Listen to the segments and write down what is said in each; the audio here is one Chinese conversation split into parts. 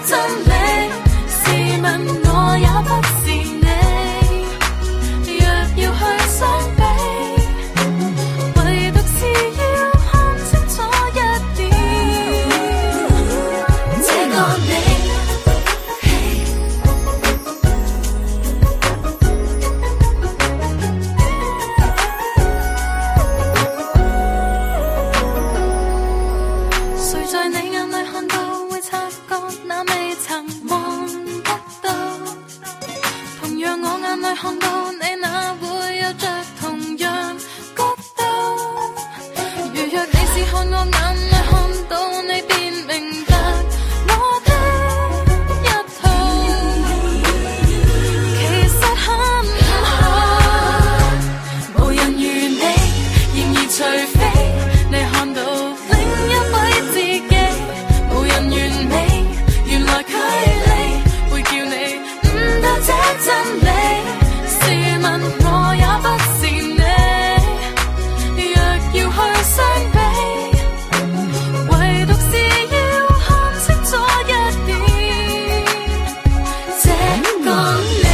真理，試問我也不是你。若要去相比，唯獨是要看清楚一點，這個你。看到你哪會有着同樣角度？如若你是看我眼裏看到你，便明白我的一套。其實很好，無人如你，然而除非你看到另一位自己，無人完美，原來距離會叫你誤導這真理。試問我也不是你，若要去相比，唯獨是要看清楚一點，這個你。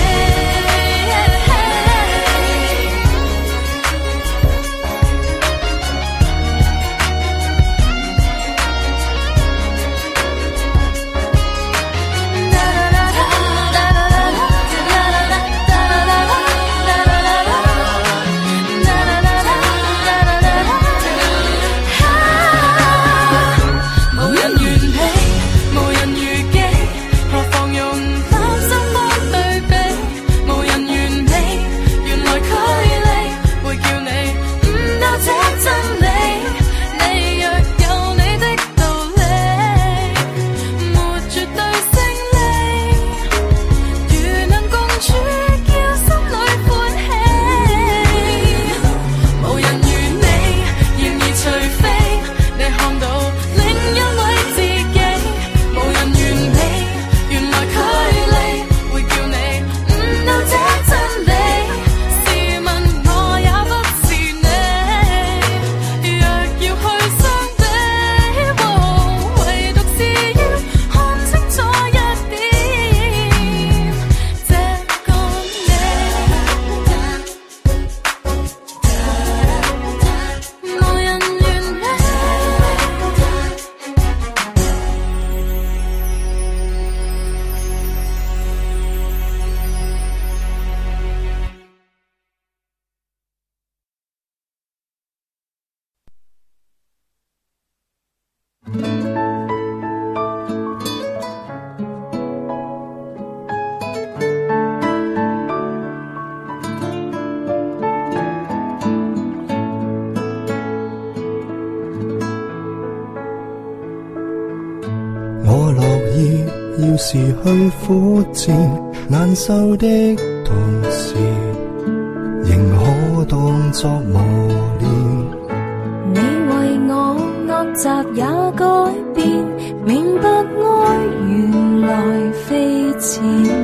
我樂意要是去苦戰難受的同時，仍可當作磨練。 你為我惡習也改變，明白愛原來非淺，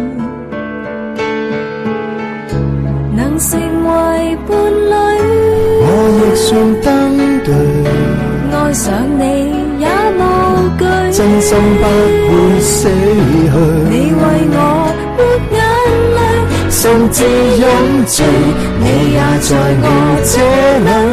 能成為伴侶， 我亦算登對。 愛上你也無懼， 真心不會死去。 你為我抹眼淚， 甚至飲醉，你也在我這裡。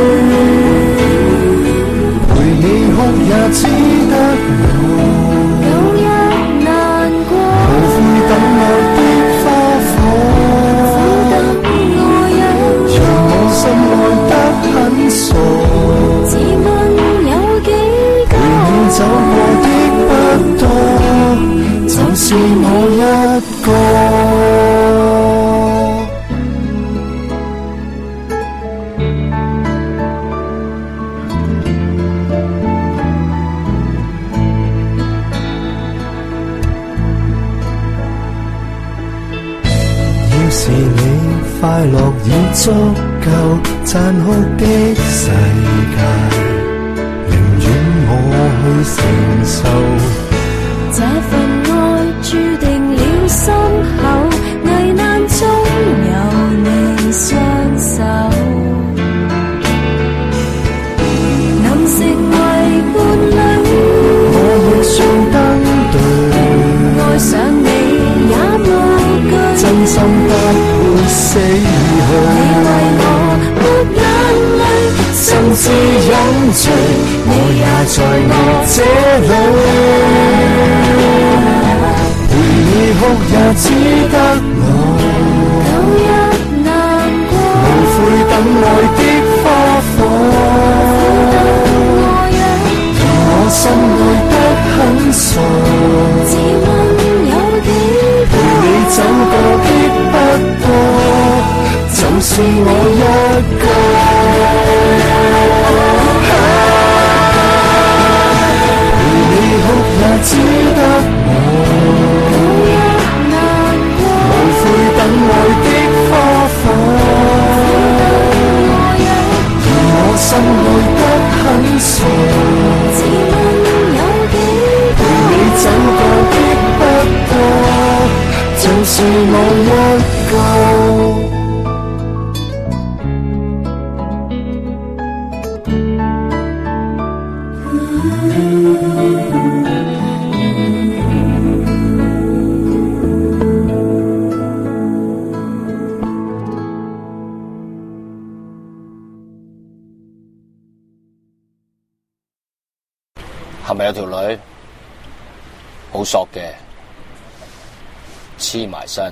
陪你哭也只得我， 有一難過， 無悔等愛的花火， 苦等我有讓我心愛得很傻。 自問有幾個陪你走過的不多，就是我一個。要是你快樂已足夠，殘酷的世界寧願我去承受。 這份愛注定了深厚，危難中有你雙手，能成為伴侶， 我亦算登對。 醉，我也在我這裏，陪你哭也只得我， 舊日難過， 無悔等愛的花火，而我心愛得很傻， 自問有幾陪你走過的不多，就是我一個。陪你哭也只得我， 舊日難過， 無悔等愛的花火，而我心愛得很傻， 自問有幾陪你走過的不多，就是我一個。 係咪有條女好索嘅，黐埋身？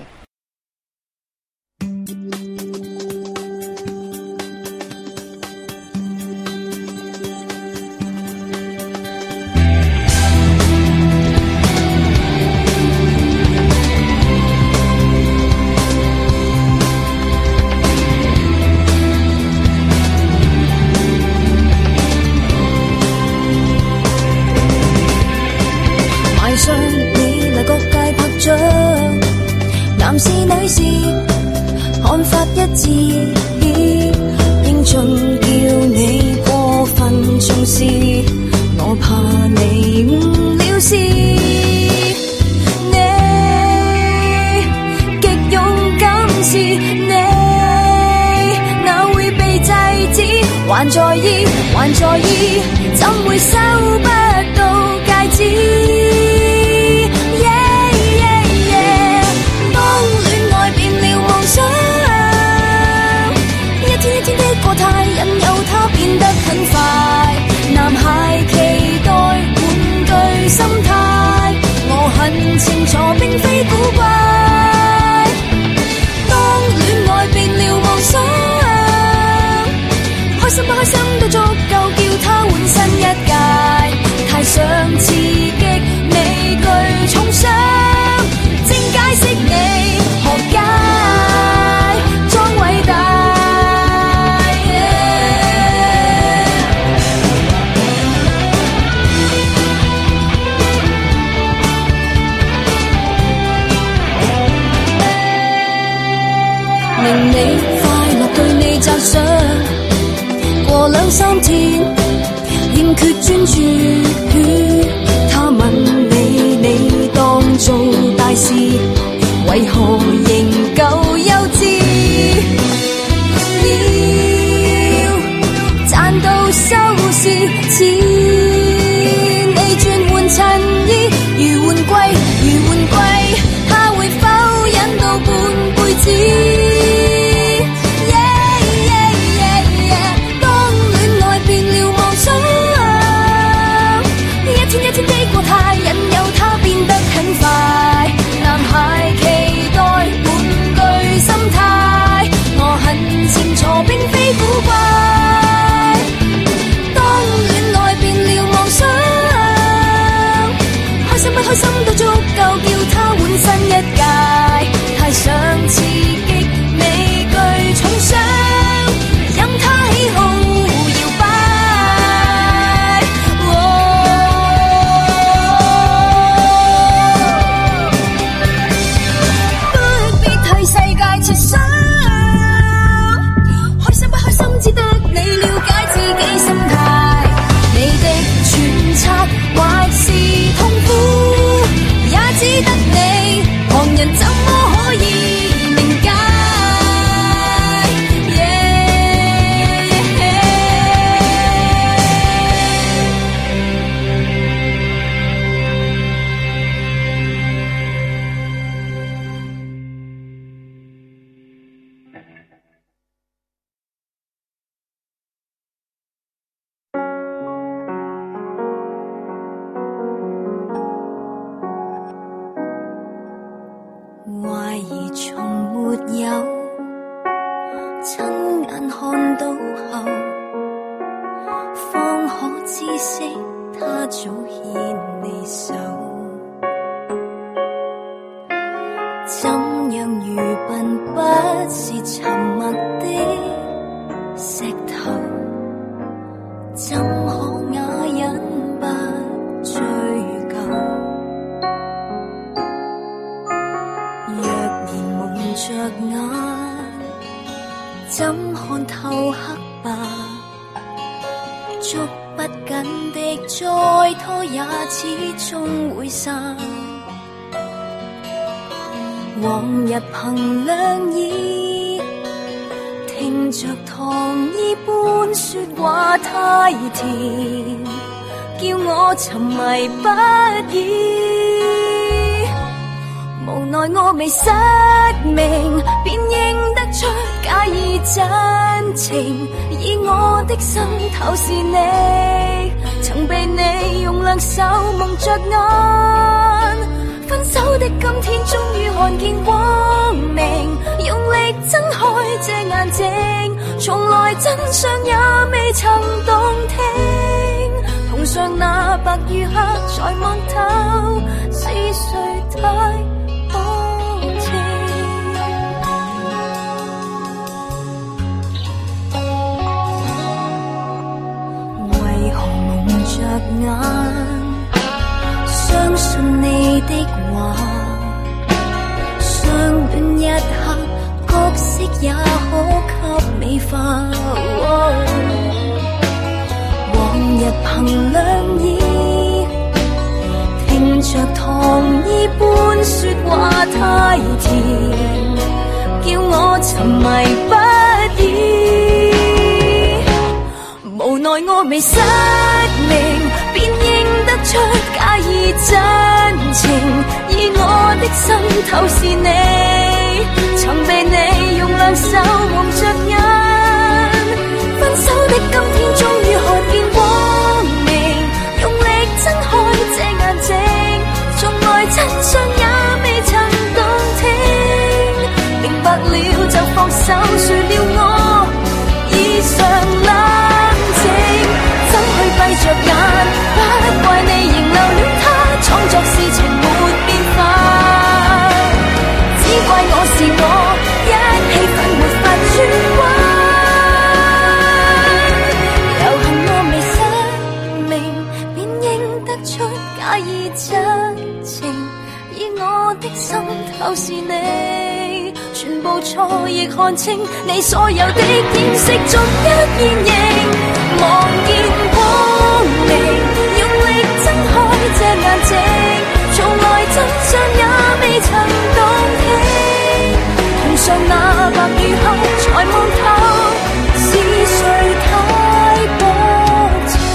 男士女士看法一致，應盡叫你過分重視，我怕你誤了事。你極勇敢是你，哪會被制止？還在意，還在意，怎會收不到戒指？過太引誘他變得很快，男孩期待玩具心態，我很清楚並非古怪。當戀愛變了妄想，開心不開心都足夠叫他換新一屆，太想刺激你具重傷，正解釋你何解裝偉大。令你快樂對你讚賞，過兩三天欠缺專注，他問你當做大事，為何仍舊幼稚？要賺到收視，似你轉換襯衣，如換季，如換季，他會否忍到半輩子？一從沒有親眼看到後，方可知悉他早牽你手。怎樣愚笨不是沉默的石頭，怎可啞忍不追究？若然蒙着眼，怎看透黑白？捉不緊的再拖也始終會散。往日憑兩耳聽着糖衣般說話太甜，叫我沉迷不已。無奈我未失明，便認得出假意真情，以我的心透視你，曾被你用兩手蒙着眼。分手的今天終於看見光明，用力睜開這眼睛，從來真相也未曾動聽。同上那白與黑才望透，是誰太多情？為何蒙着眼相信你的話，相戀一刻角色也可給美化。往日憑兩耳聽着糖衣般說話太甜，叫我沉迷不已。無奈我未失明，便認得出假意真情，以我的心透視你，曾被你用兩手蒙着眼。分手的今天終於看見光明，用力睜開這眼睛，從來真相也未曾動聽。明白了就放手，誰料我已常冷靜，怎去閉着眼？不怪你仍留戀他，創作事情沒變化，只怪我是我一氣憤沒法轉彎。猶幸我未失明，便認得出假意真情，以我的心透視你，全部錯亦看清你所有的掩飾，逐一現形，望見光明，用力睜開這眼睛，從來真相也未曾動聽。同上那白與黑才望透，是誰太薄情？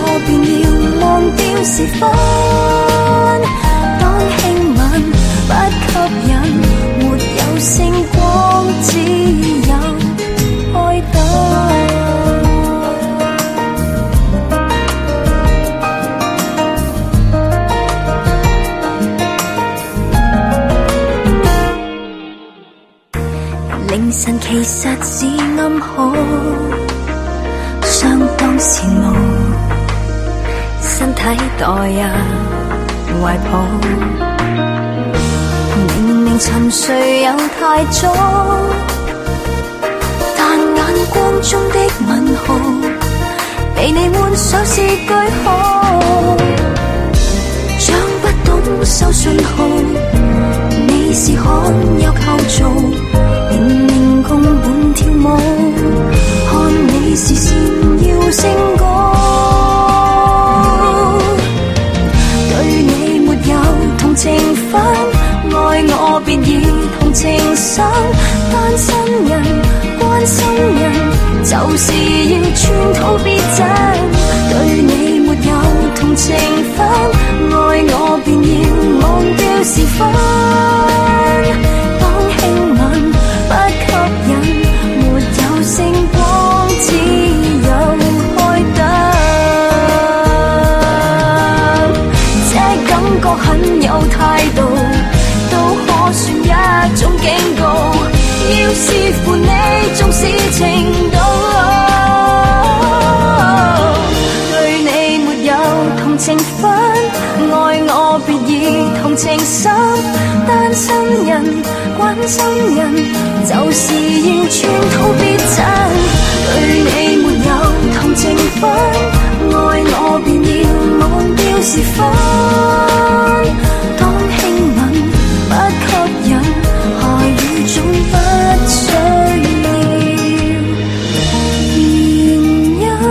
我便要忘掉時分。當輕吻不吸引，沒有星光，只有開燈。凌晨其實是暗號，相當羨慕，身體代入懷抱，明明沉睡有太早，但眼光中的問號，被你換上是句號，像不懂收信號，你是罕有構造，明明共伴跳舞，看你是閃耀星光。對你沒有同情分，愛我便以同情心。單身人關心人，就是要寸土必爭。對你沒有同情分，愛我便要忘掉時分。當輕吻不吸引，沒有星光，只有開燈。這感覺很有態度，都可算一種警告，要視乎你重視程度。對你沒有同情分，愛我別以同情心。單身人關心人，就是要寸土必爭。對你沒有同情分，愛我便要忘掉時分。當輕吻不吸引，下雨總不需要原因。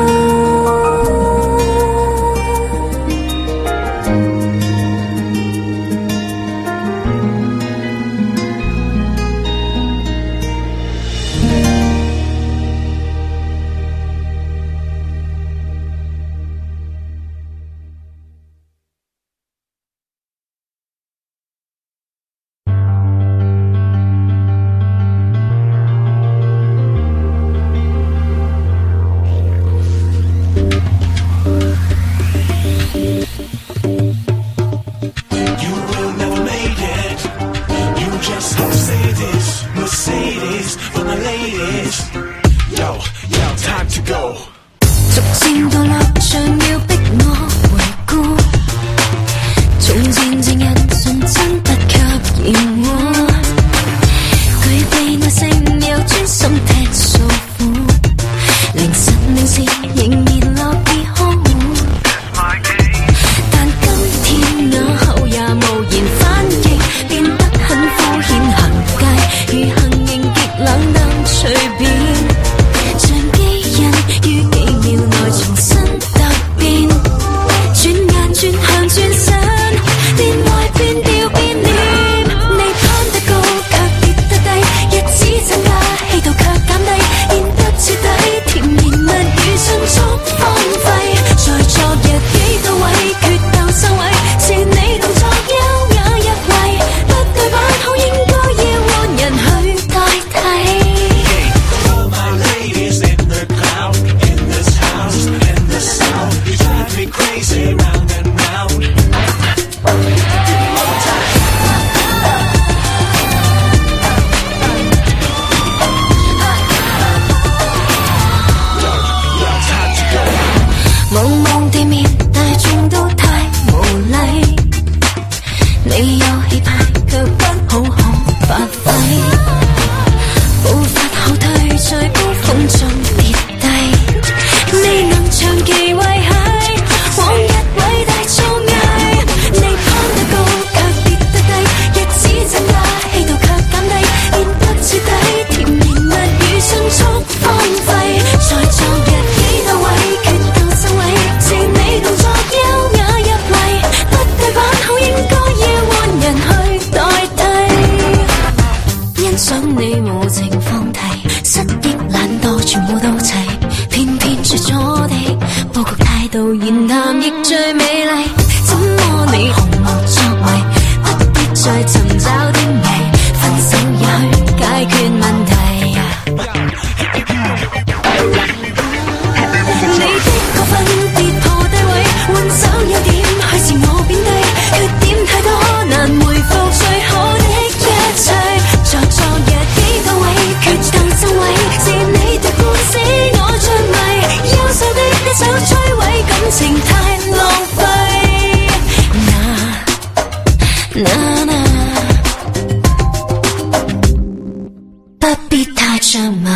逐漸到立場要逼我回顧，從前情人純真不給嫌我，具備耐性又專心踢訴苦，凌晨零時仍然樂意呵護。但今天那後也無言反應，變得很敷衍行街，如行刑極冷淡隨便，像基因於幾秒內重新突變，轉眼轉向轉身，變壞變調變臉。你攀得高卻跌得低，日子增加氣度卻減低，變得徹底，甜言蜜語迅速態度言談亦最美麗。怎麼你毫無作為，不必再尋找啲味，分手也許解決問題。你的過分跌破低位，換手有點去自我貶低，缺點太多難回復最好的一切。在昨日幾個位決鬥爭位，是你的故事我着迷，優秀的一手摧毀感情太浪費。不必太着迷。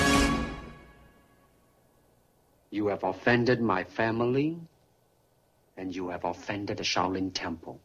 You have offended my family, and you have offended the Shaolin Temple.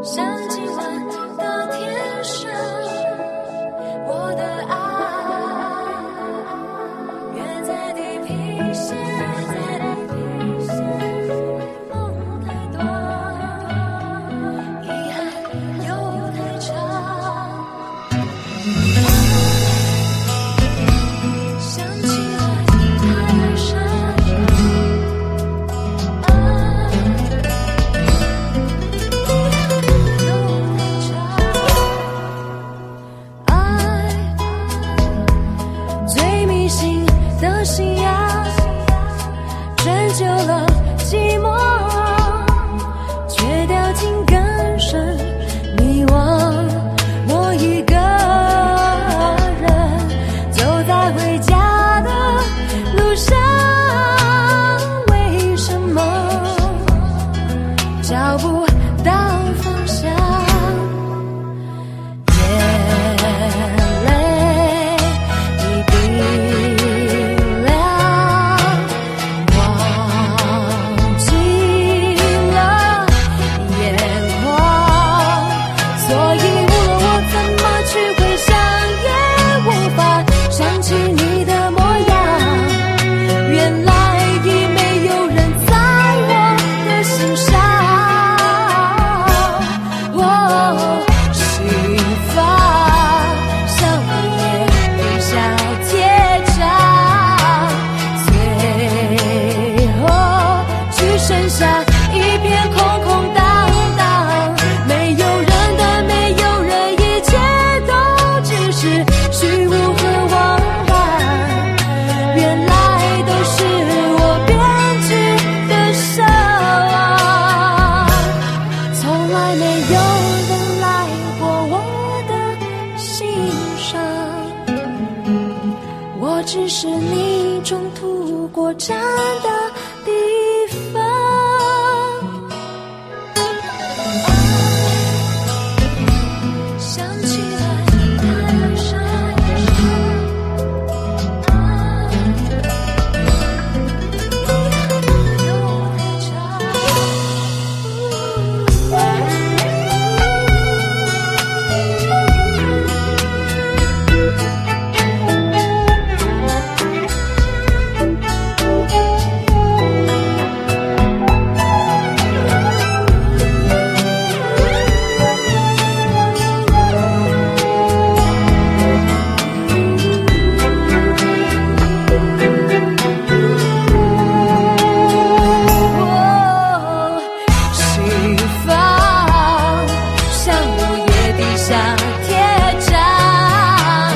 像今晚的天上，我的爱远在地平线，梦太短，遗憾又太长。想起来太阳山，最迷信的信仰，拯救了寂寞，却掉进更深迷惘。我一个人走在回家的路上，为什么找不到方向？眼泪已冰凉，忘记了眼眶，所以无论我怎么去回想，也无法想起你的模样。原来已没有人在我的心上。心房像午夜底下铁闸，最后只剩下一片空空荡荡，没有人的没有人，一切都只是虚无和枉然。原来都是我编织的伤，从来没有人来过我的心上，我只是你中途过站的地方。想起来太阳山，又太长。心房像午夜底下铁闸，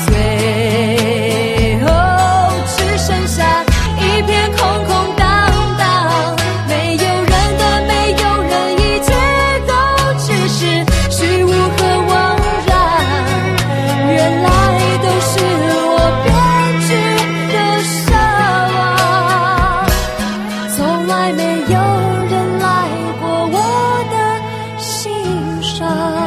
最后只剩下一片空空荡荡，没有人的没有人，一切都只是虚无和枉然。原来都是我编织的伤，从来没有人来过我的心上，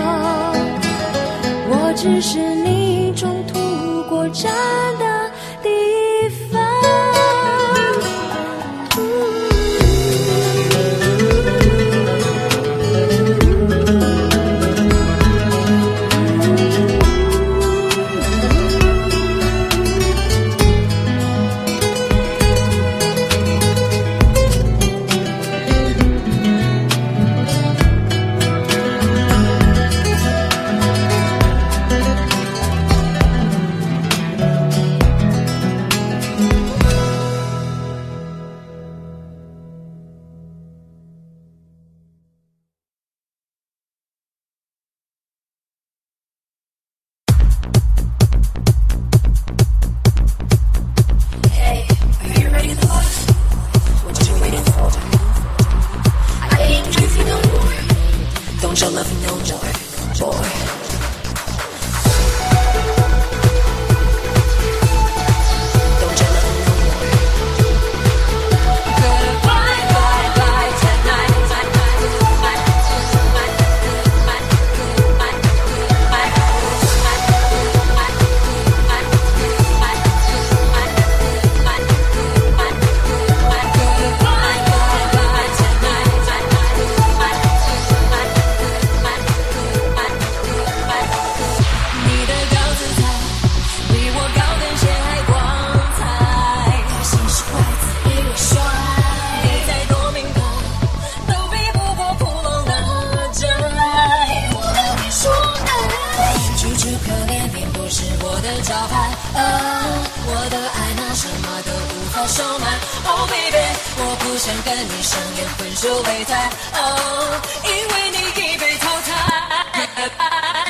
我只是你中途过站的地方。 招牌。我的爱那什么都无法收买。Oh baby， 我不想跟你上演分手擂台。因为你已被淘汰。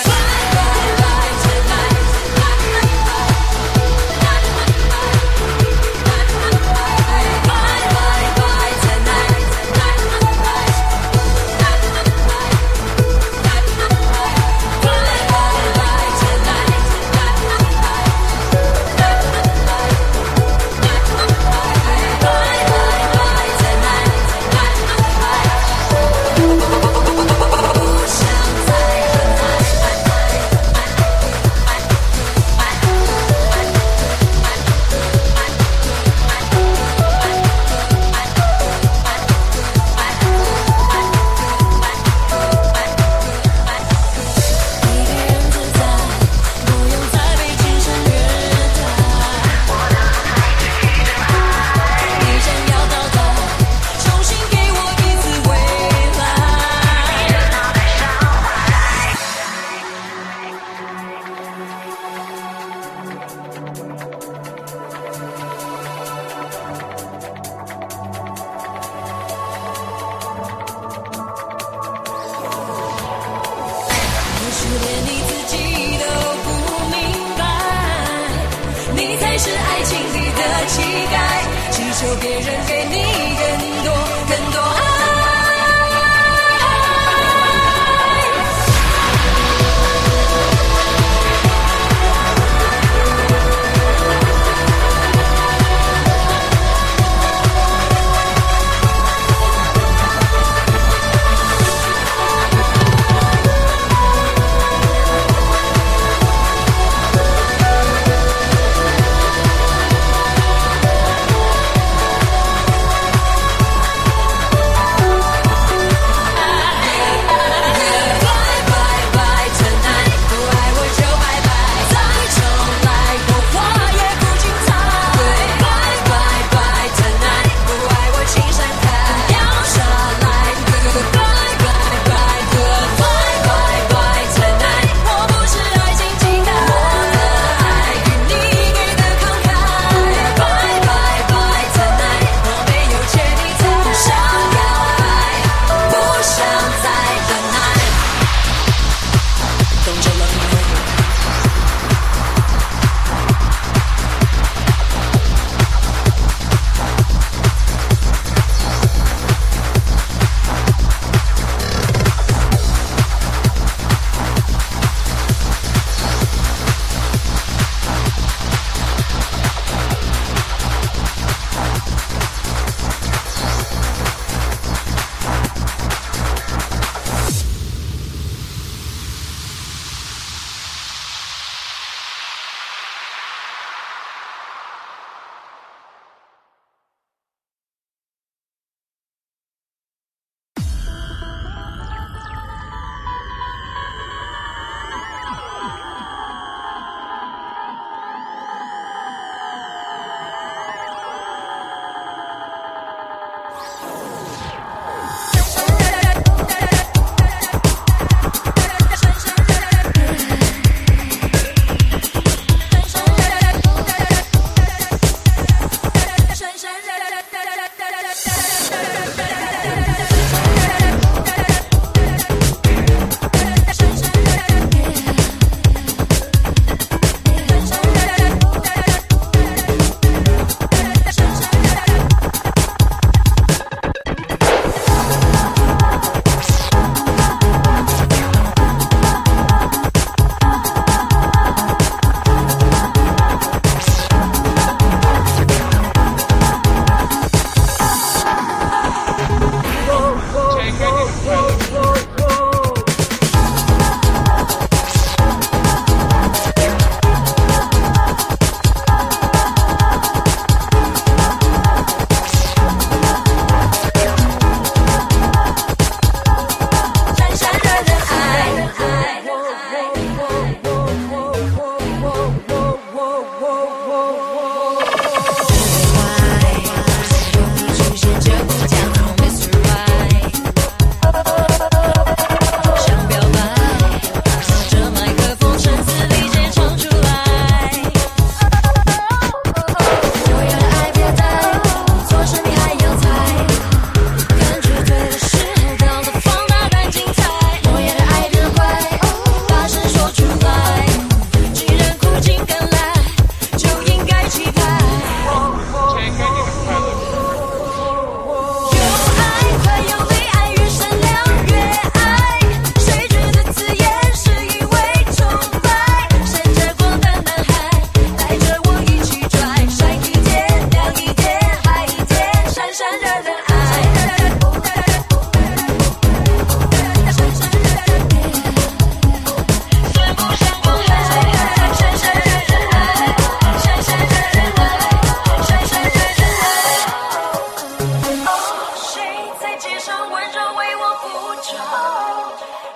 是爱情里的乞丐，祈求别人给你更多更多爱。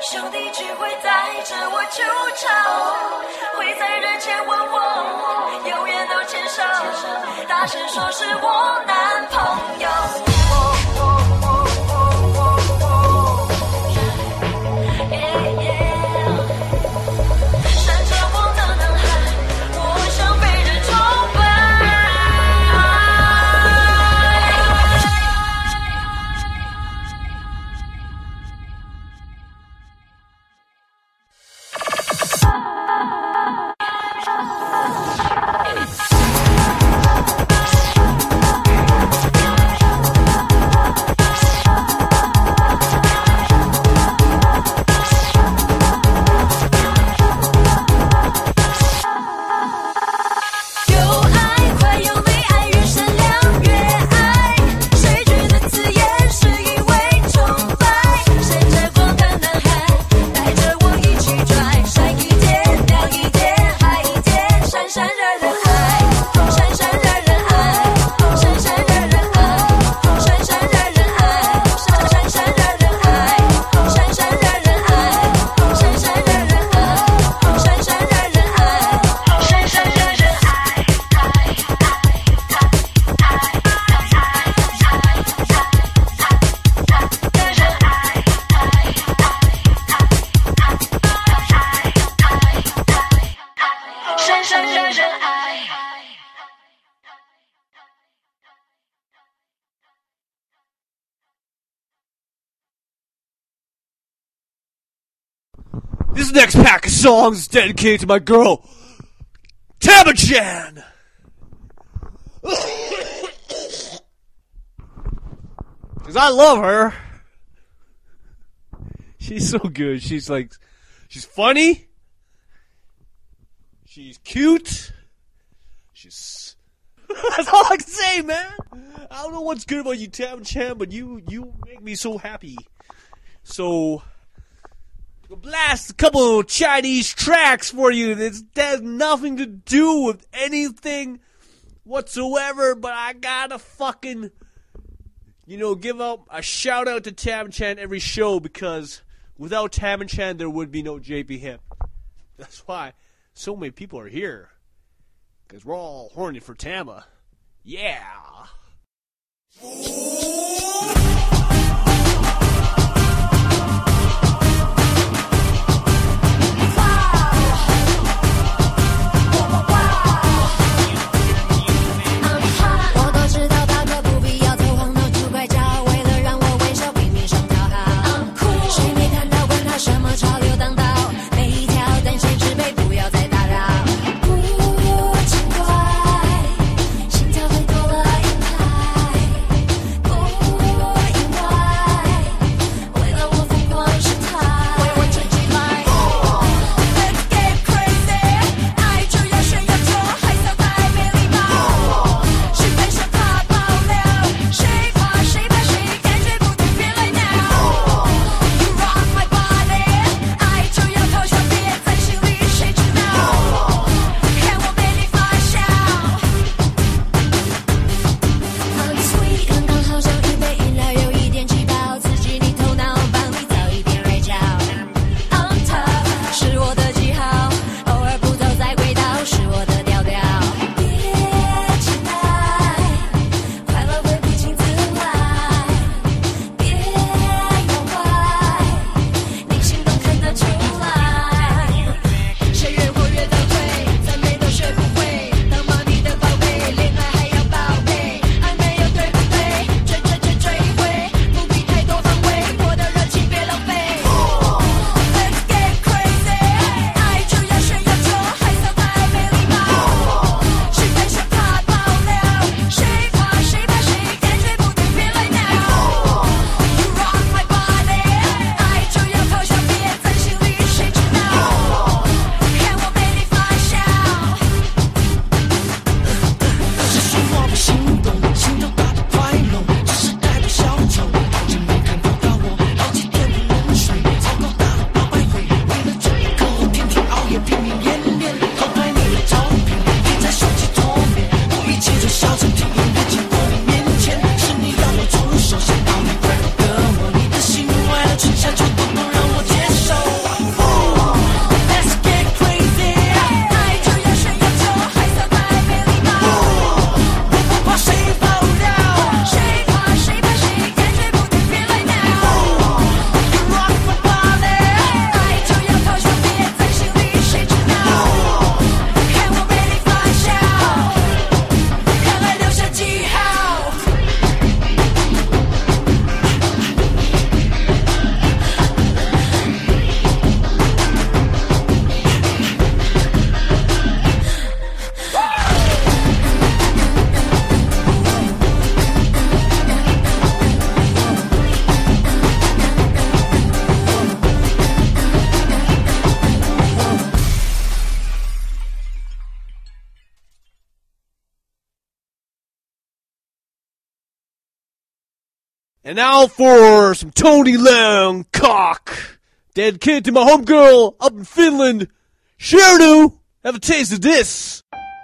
兄弟只会带着我纠缠，会在人前问我永远都牵手，大声说是我男朋友。 This next pack of songs is dedicated to my girl, Tama-chan. Because I love her. She's so good. She's funny. She's cute. That's all I can say, man. I don't know what's good about you, Tama-chan, but you make me so happy. So, we'll blast a couple Chinese tracks for you that has nothing to do with anything whatsoever, but I gotta fucking, give up a shout out to Tama-chan every show, because without Tama-chan there would be no JP Hip. That's why so many people are here, because we're all horny for Tama. Yeah. 不 And now for some Tony Leung cock. Dedicated to my homegirl up in Finland, Shernu. Have a taste of this.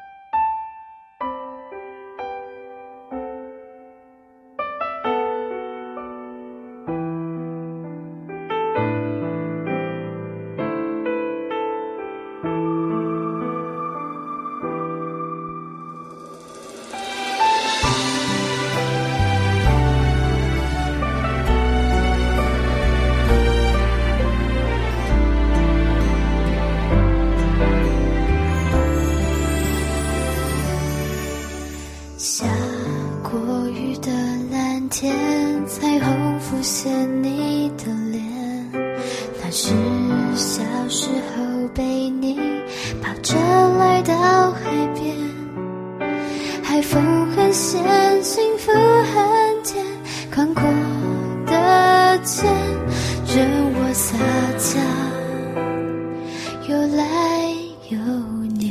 下过雨的蓝天，彩虹浮现你的脸，那是小时候被你抱着来到海边，海风很咸，幸福很甜，宽阔的肩任我撒娇，游来游年，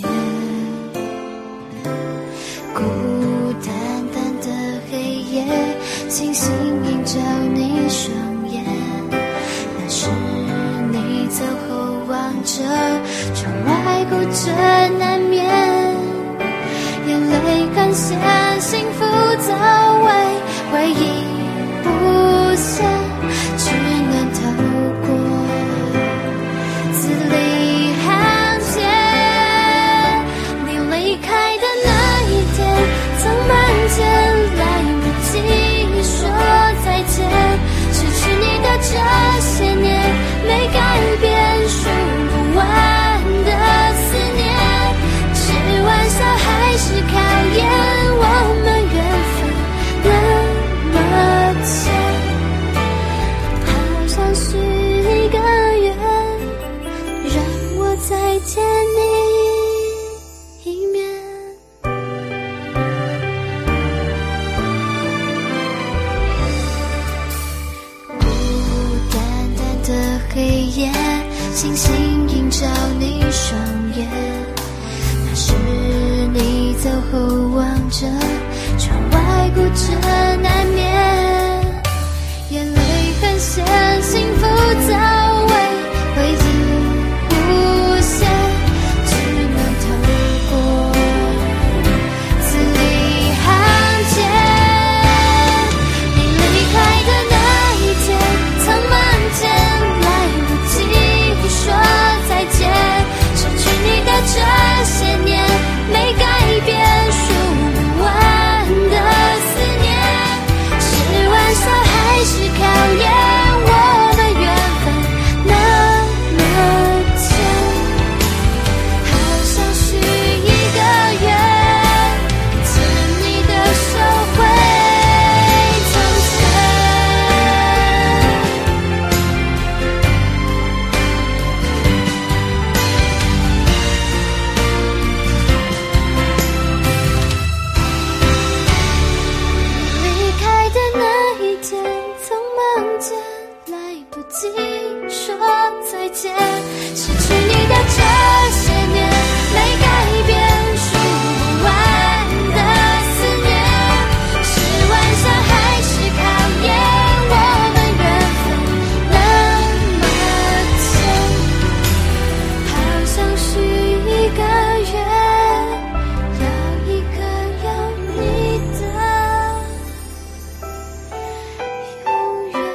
孤单单的黑夜，星星映照你双眼，那是你走后望着窗外孤枕难眠，眼泪干咸，幸福早为回忆无限，只能透过字里行间，你离开的那一天曾漫间，来不及说再见，失去你的这些年没改变，数不完的思念，是玩笑还是考验我们缘分那么浅，好像许一个愿，让我再见你一面。孤单单的黑夜，星星映照你双眼，那是你走后望着窗外孤枕难眠，眼泪很咸，幸福早为回忆无限，只能透过字里行间，你离开的那一天曾漫间，来不及说再见，失去你的这些年没改变，数不完的思念，是玩笑还是考验我的缘分那么浅，好像许一个愿，牵你的手回从前。离开的那一天曾梦见，来不及说再见，失去你的这些年没改变，数不完的思念，是玩笑还是考验我们缘分那么浅，好像许一个愿，要一个有你的永远。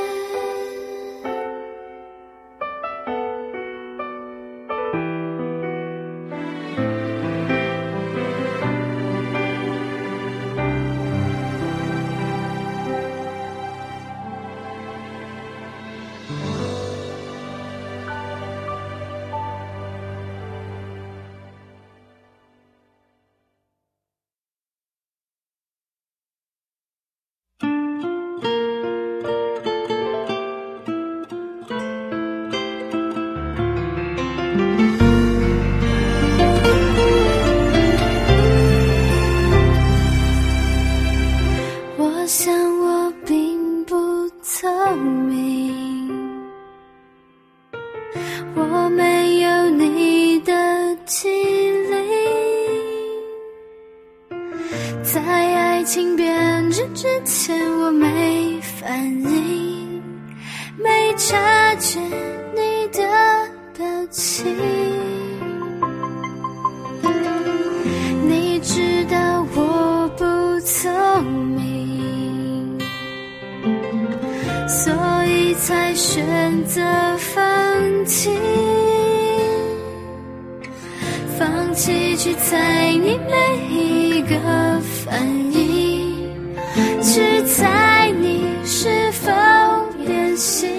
我想我并不聪明，我没有你的机灵，在爱情变质之前，我没反应，没察觉你的表情。你知道我不聪明，所以才选择放弃，放弃去猜你每一个反应，去猜你是否变心。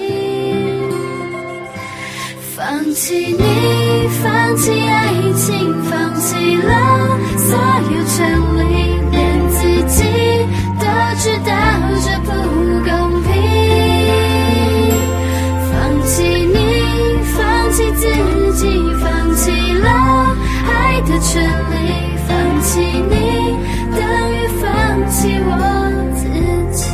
放弃你，放弃爱情，放弃了所有权利，连自己都知道这不公平。放弃你，放弃自己，放弃了爱的权利，放弃你等于放弃我自己。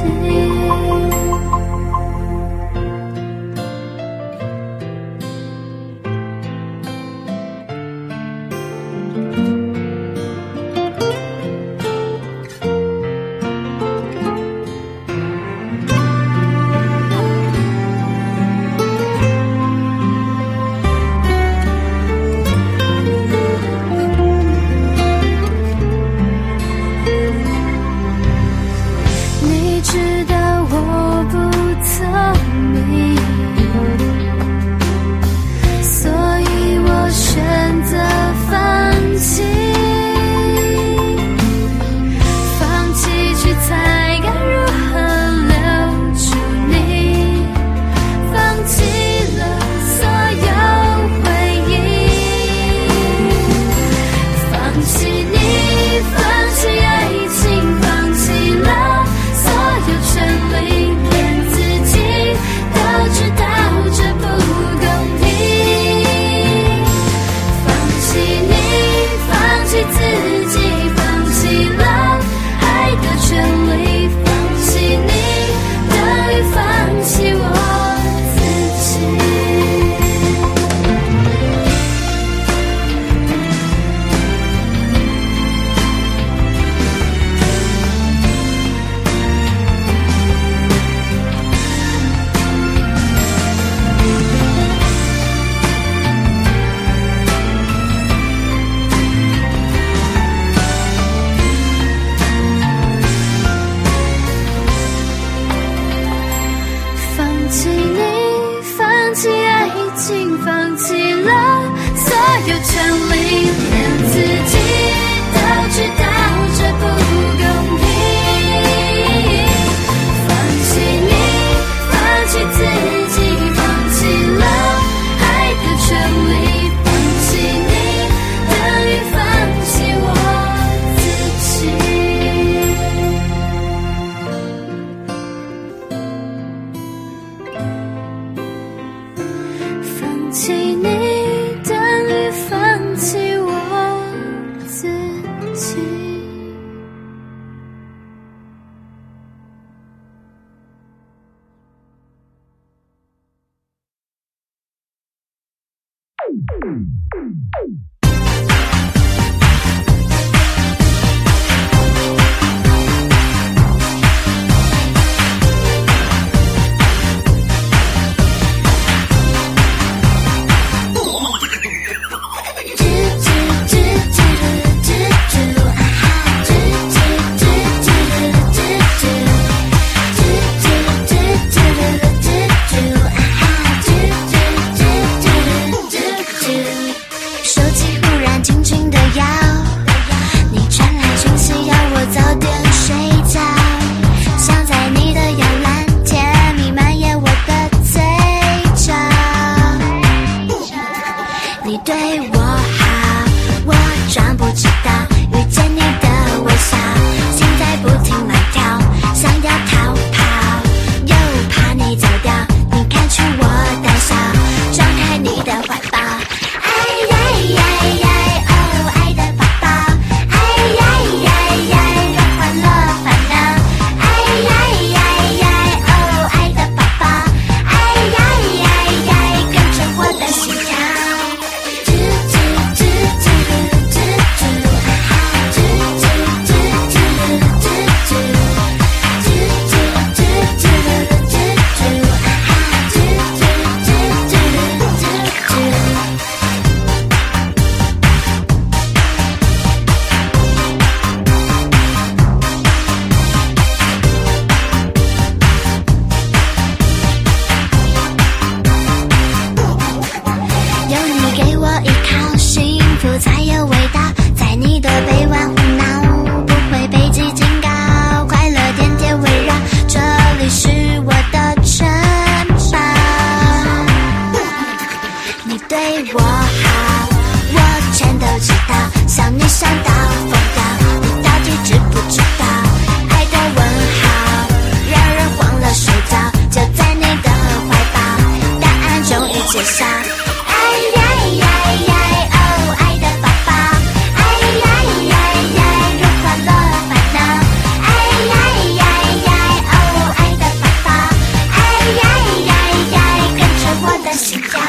对我好，我全都知道，想你想到疯掉，你到底知不知道？爱的问号，让人慌了睡着，就在你的怀抱，答案终于揭晓。哎呀呀呀，哦，爱的宝宝，哎呀呀呀，融化了烦恼，哎呀呀呀，哦，爱的宝宝，哎呀呀呀，跟着我的心跳。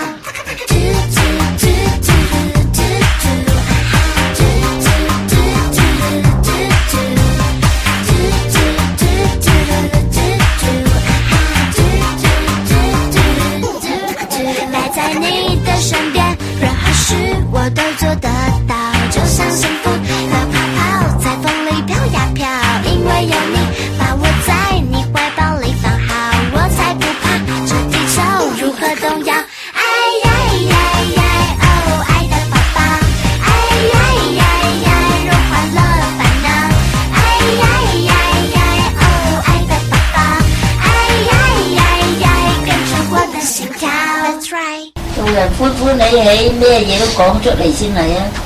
待在你的身边，任何事我都做得到，就像幸福的泡泡在风里飘呀飘，因为有你把我在你怀抱里放好，我才不怕这地球如何动摇。哎呀呀呀，哦，爱的宝宝，哎呀呀呀，融化了烦恼，哎呀呀呀，哦，爱的宝宝，哎呀呀呀，跟着我的心跳。That's right。 做人歡歡喜喜，咩嘢都講出嚟先嚟啊！